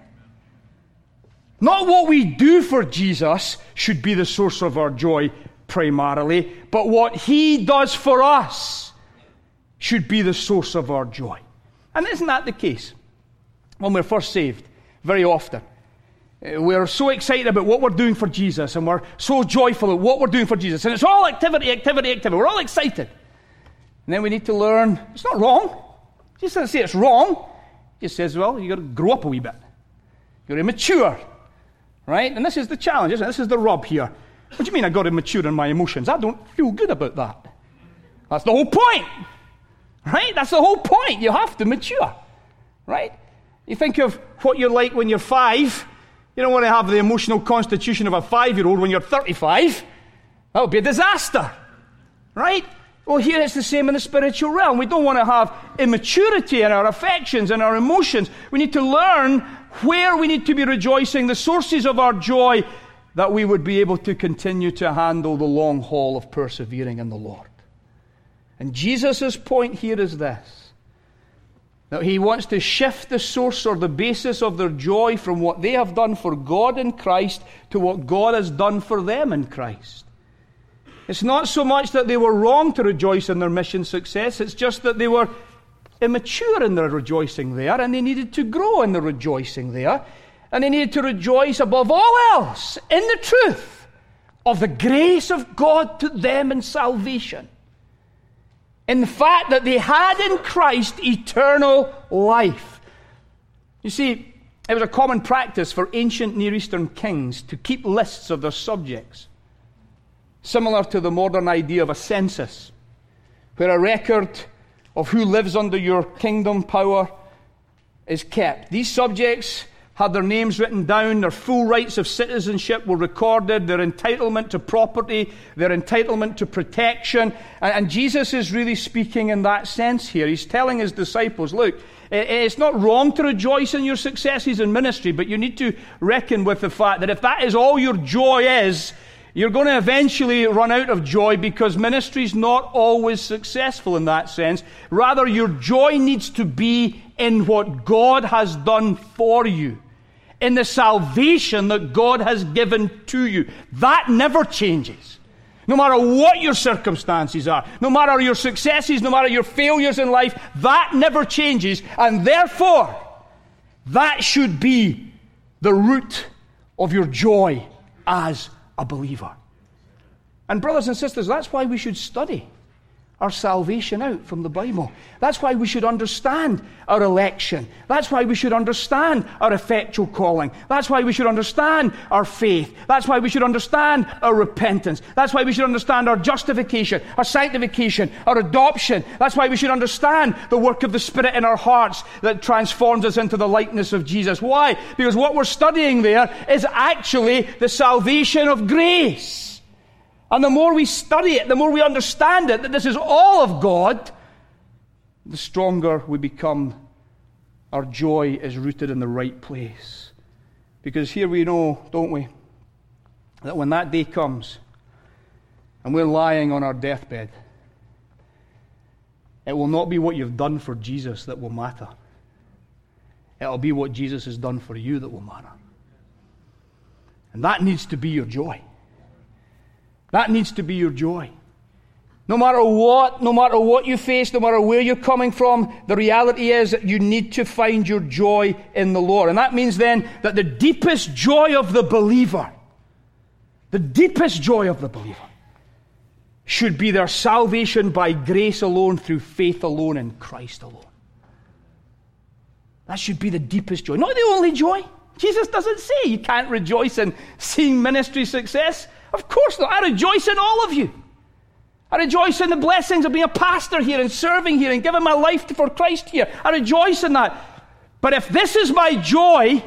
Not what we do for Jesus should be the source of our joy primarily, but what he does for us should be the source of our joy. And isn't that the case? When we're first saved, very often, we're so excited about what we're doing for Jesus, and we're so joyful at what we're doing for Jesus. And it's all activity, activity, activity. We're all excited. And then we need to learn, it's not wrong. Jesus doesn't say it's wrong. He just says, well, you've got to grow up a wee bit. You've got to mature. Right? And this is the challenge, isn't it? This is the rub here. What do you mean I've got to mature in my emotions? I don't feel good about that. That's the whole point. Right? That's the whole point. You have to mature. Right? You think of what you're like when you're five. You don't want to have the emotional constitution of a five-year-old when you're thirty-five. That would be a disaster. Right? Well, here it's the same in the spiritual realm. We don't want to have immaturity in our affections and our emotions. We need to learn where we need to be rejoicing, the sources of our joy, that we would be able to continue to handle the long haul of persevering in the Lord. And Jesus' point here is this: that he wants to shift the source or the basis of their joy from what they have done for God in Christ to what God has done for them in Christ. It's not so much that they were wrong to rejoice in their mission success, it's just that they were immature in their rejoicing there, and they needed to grow in their rejoicing there, and they needed to rejoice above all else in the truth of the grace of God to them in salvation. In the fact that they had in Christ eternal life. You see, it was a common practice for ancient Near Eastern kings to keep lists of their subjects, similar to the modern idea of a census, where a record of who lives under your kingdom power is kept. These subjects had their names written down, their full rights of citizenship were recorded, their entitlement to property, their entitlement to protection. And, and Jesus is really speaking in that sense here. He's telling his disciples, look, it's not wrong to rejoice in your successes in ministry, but you need to reckon with the fact that if that is all your joy is, you're going to eventually run out of joy, because ministry is not always successful in that sense. Rather, your joy needs to be in what God has done for you, in the salvation that God has given to you. That never changes. No matter what your circumstances are, no matter your successes, no matter your failures in life, that never changes. And therefore, that should be the root of your joy as a believer. And brothers and sisters, that's why we should study our salvation out from the Bible. That's why we should understand our election. That's why we should understand our effectual calling. That's why we should understand our faith. That's why we should understand our repentance. That's why we should understand our justification, our sanctification, our adoption. That's why we should understand the work of the Spirit in our hearts that transforms us into the likeness of Jesus. Why? Because what we're studying there is actually the salvation of grace. And the more we study it, the more we understand it, that this is all of God, the stronger we become. Our joy is rooted in the right place. Because here we know, don't we, that when that day comes and we're lying on our deathbed, it will not be what you've done for Jesus that will matter. It'll be what Jesus has done for you that will matter. And that needs to be your joy. That needs to be your joy. No matter what, no matter what you face, no matter where you're coming from, the reality is that you need to find your joy in the Lord. And that means then that the deepest joy of the believer, the deepest joy of the believer, should be their salvation by grace alone, through faith alone, in Christ alone. That should be the deepest joy. Not the only joy. Jesus doesn't say you can't rejoice in seeing ministry success. Of course not. I rejoice in all of you. I rejoice in the blessings of being a pastor here and serving here and giving my life for Christ here. I rejoice in that. But if this is my joy,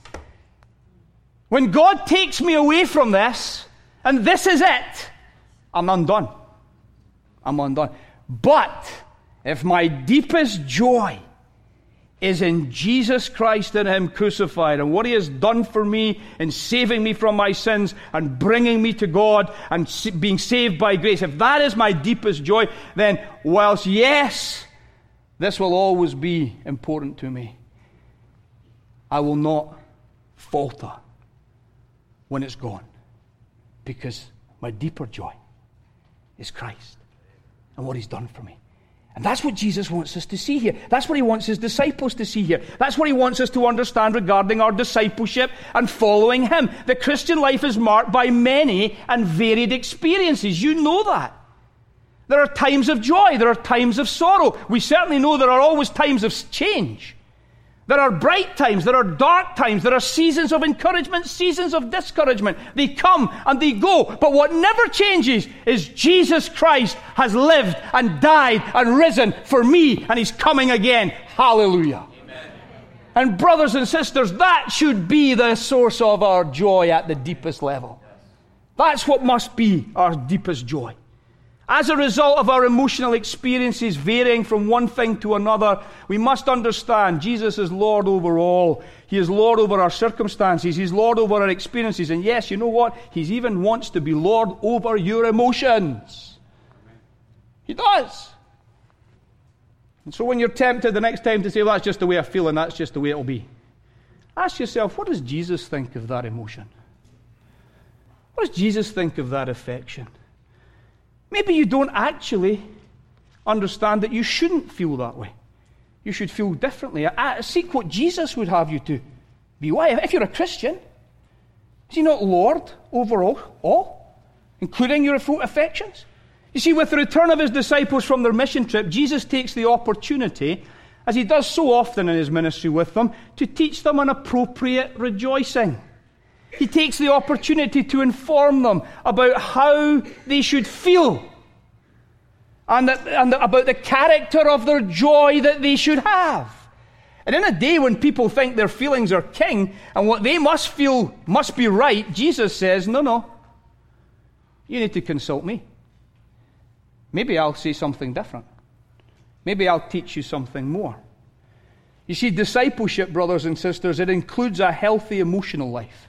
when God takes me away from this, and this is it, I'm undone. I'm undone. But if my deepest joy is in Jesus Christ and Him crucified, and what He has done for me in saving me from my sins and bringing me to God and being saved by grace, if that is my deepest joy, then whilst yes, this will always be important to me, I will not falter when it's gone, because my deeper joy is Christ and what He's done for me. And that's what Jesus wants us to see here. That's what He wants His disciples to see here. That's what He wants us to understand regarding our discipleship and following Him. The Christian life is marked by many and varied experiences. You know that. There are times of joy. There are times of sorrow. We certainly know there are always times of change. There are bright times. There are dark times. There are seasons of encouragement, seasons of discouragement. They come and they go. But what never changes is Jesus Christ has lived and died and risen for me, and He's coming again. Hallelujah. Amen. And brothers and sisters, that should be the source of our joy at the deepest level. That's what must be our deepest joy. As a result of our emotional experiences varying from one thing to another, we must understand Jesus is Lord over all. He is Lord over our circumstances. He's Lord over our experiences. And yes, you know what? He even wants to be Lord over your emotions. He does. And so when you're tempted the next time to say, well, that's just the way I feel and that's just the way it'll be, ask yourself, what does Jesus think of that emotion? What does Jesus think of that affection? Maybe you don't actually understand that you shouldn't feel that way. You should feel differently. Seek what Jesus would have you to be. Why? If you're a Christian, is He not Lord over all, all, including your affections? You see, with the return of His disciples from their mission trip, Jesus takes the opportunity, as He does so often in His ministry with them, to teach them an appropriate rejoicing. He takes the opportunity to inform them about how they should feel and, that, and about the character of their joy that they should have. And in a day when people think their feelings are king and what they must feel must be right, Jesus says, no, no, you need to consult me. Maybe I'll say something different. Maybe I'll teach you something more. You see, discipleship, brothers and sisters, it includes a healthy emotional life.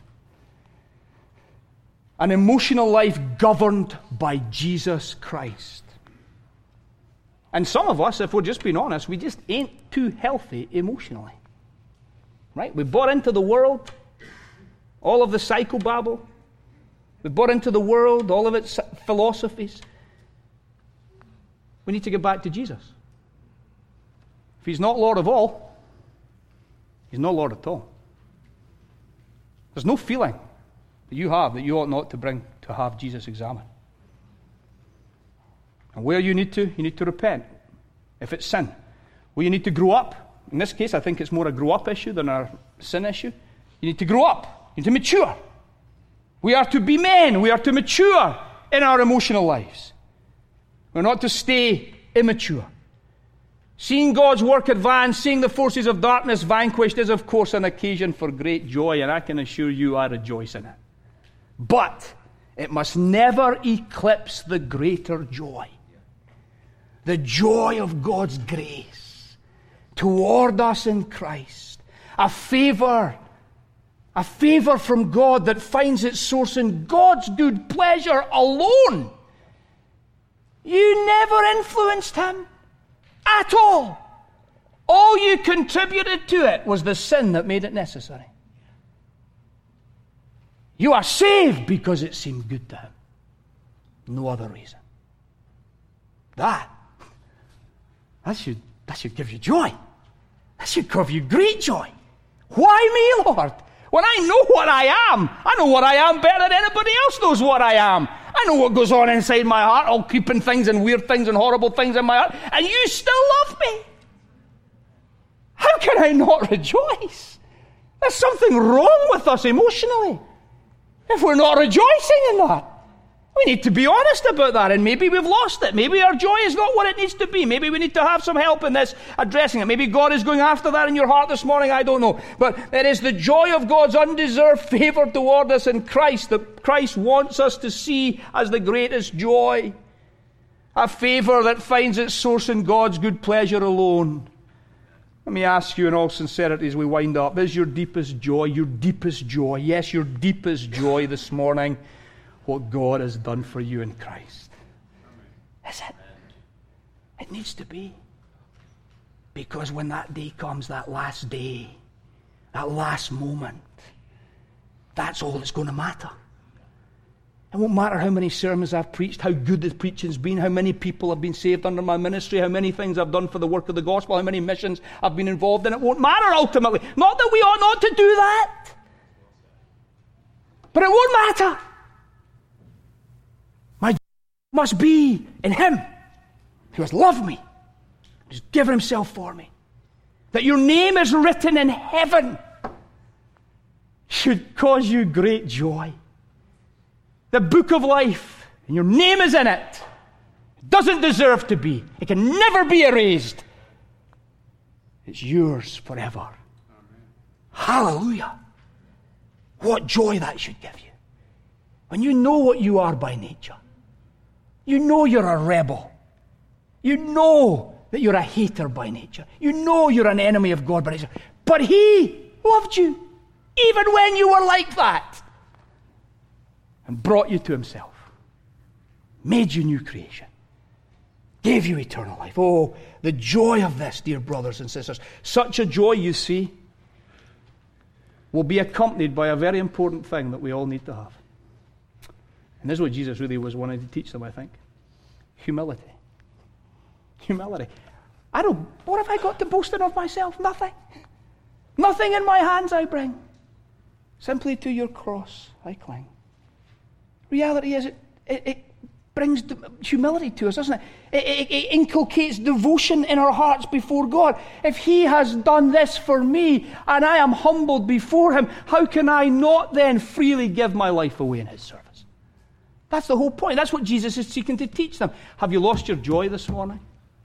An emotional life governed by Jesus Christ. And some of us, if we're just being honest, we just ain't too healthy emotionally. Right? We bought into the world, all of the psychobabble. We bought into the world, all of its philosophies. We need to get back to Jesus. If He's not Lord of all, He's not Lord at all. There's no feeling that you have that you ought not to bring to have Jesus examined. And where you need to, you need to repent if it's sin. Where you need to grow up. In this case, I think it's more a grow up issue than a sin issue. You need to grow up. You need to mature. We are to be men. We are to mature in our emotional lives. We're not to stay immature. Seeing God's work advance, seeing the forces of darkness vanquished is, of course, an occasion for great joy, and I can assure you I rejoice in it. But it must never eclipse the greater joy. The joy of God's grace toward us in Christ. A favor, a favor from God that finds its source in God's good pleasure alone. You never influenced him at all. All you contributed to it was the sin that made it necessary. You are saved because it seemed good to him. No other reason. That, that should, that should give you joy. That should give you great joy. Why me, Lord? When I know what I am, I know what I am better than anybody else knows what I am. I know what goes on inside my heart, all creeping things and weird things and horrible things in my heart, and you still love me. How can I not rejoice? There's something wrong with us emotionally if we're not rejoicing in that. We need to be honest about that, and maybe we've lost it. Maybe our joy is not what it needs to be. Maybe we need to have some help in this, addressing it. Maybe God is going after that in your heart this morning. I don't know. But it is the joy of God's undeserved favor toward us in Christ that Christ wants us to see as the greatest joy. A favor that finds its source in God's good pleasure alone. Let me ask you in all sincerity as we wind up, is your deepest joy, your deepest joy, yes, your deepest joy this morning, what God has done for you in Christ? Is it? It needs to be. Because when that day comes, that last day, that last moment, that's all that's going to matter. It won't matter how many sermons I've preached, how good the preaching's been, how many people have been saved under my ministry, how many things I've done for the work of the gospel, how many missions I've been involved in. It won't matter ultimately. Not that we ought not to do that. But it won't matter. My joy must be in him who has loved me, who has given himself for me. That your name is written in heaven should cause you great joy. The book of life, and your name is in it. It doesn't deserve to be. It can never be erased. It's yours forever. Amen. Hallelujah. What joy that should give you. When you know what you are by nature. You know you're a rebel. You know that you're a hater by nature. You know you're an enemy of God by nature. But he loved you even when you were like that. And brought you to himself. Made you new creation. Gave you eternal life. Oh, the joy of this, dear brothers and sisters. Such a joy, you see, will be accompanied by a very important thing that we all need to have. And this is what Jesus really was wanting to teach them, I think. Humility. Humility. I don't, what have I got to boast in of myself? Nothing. Nothing in my hands I bring. Simply to your cross I cling. Reality is, it, it, it brings humility to us, doesn't it? It, it? it inculcates devotion in our hearts before God. If he has done this for me, and I am humbled before him, how can I not then freely give my life away in his service? That's the whole point. That's what Jesus is seeking to teach them. Have you lost your joy this morning?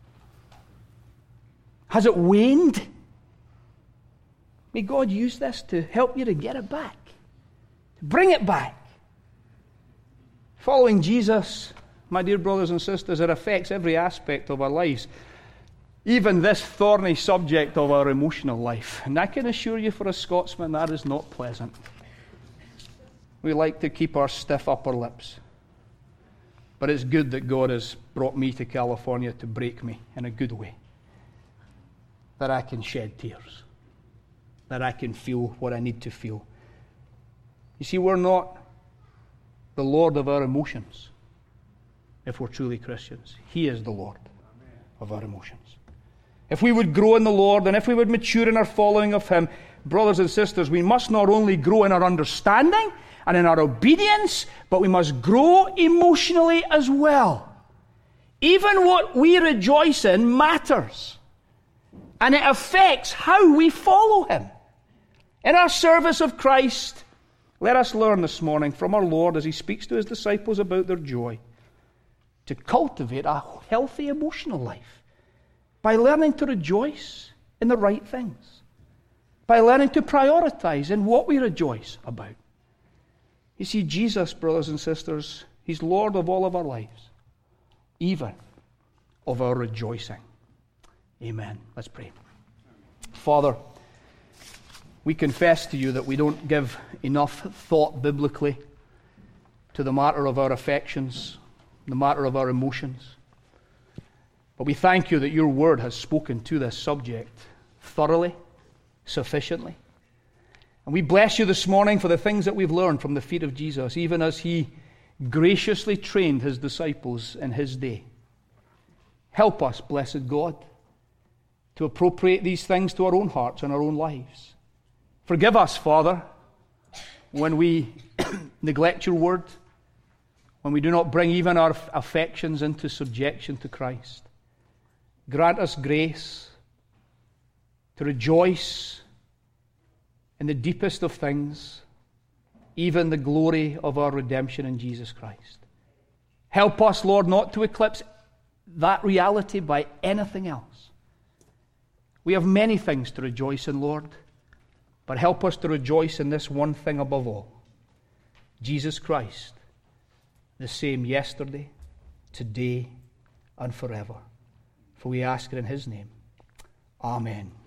Has it waned? May God use this to help you to get it back, to bring it back. Following Jesus, my dear brothers and sisters, it affects every aspect of our lives. Even this thorny subject of our emotional life. And I can assure you, for a Scotsman, that is not pleasant. We like to keep our stiff upper lips. But it's good that God has brought me to California to break me in a good way. That I can shed tears. That I can feel what I need to feel. You see, we're not the Lord of our emotions if we're truly Christians. He is the Lord of our emotions. If we would grow in the Lord and if we would mature in our following of him, brothers and sisters, we must not only grow in our understanding and in our obedience, but we must grow emotionally as well. Even what we rejoice in matters. And it affects how we follow him. In our service of Christ, let us learn this morning from our Lord as he speaks to his disciples about their joy, to cultivate a healthy emotional life by learning to rejoice in the right things, by learning to prioritize in what we rejoice about. You see, Jesus, brothers and sisters, he's Lord of all of our lives, even of our rejoicing. Amen. Let's pray. Father, we confess to you that we don't give enough thought biblically to the matter of our affections, the matter of our emotions. But we thank you that your word has spoken to this subject thoroughly, sufficiently. And we bless you this morning for the things that we've learned from the feet of Jesus, even as he graciously trained his disciples in his day. Help us, blessed God, to appropriate these things to our own hearts and our own lives. Forgive us, Father, when we neglect your word, when we do not bring even our affections into subjection to Christ. Grant us grace to rejoice in the deepest of things, even the glory of our redemption in Jesus Christ. Help us, Lord, not to eclipse that reality by anything else. We have many things to rejoice in, Lord, but help us to rejoice in this one thing above all: Jesus Christ, the same yesterday, today, and forever. For we ask it in his name. Amen.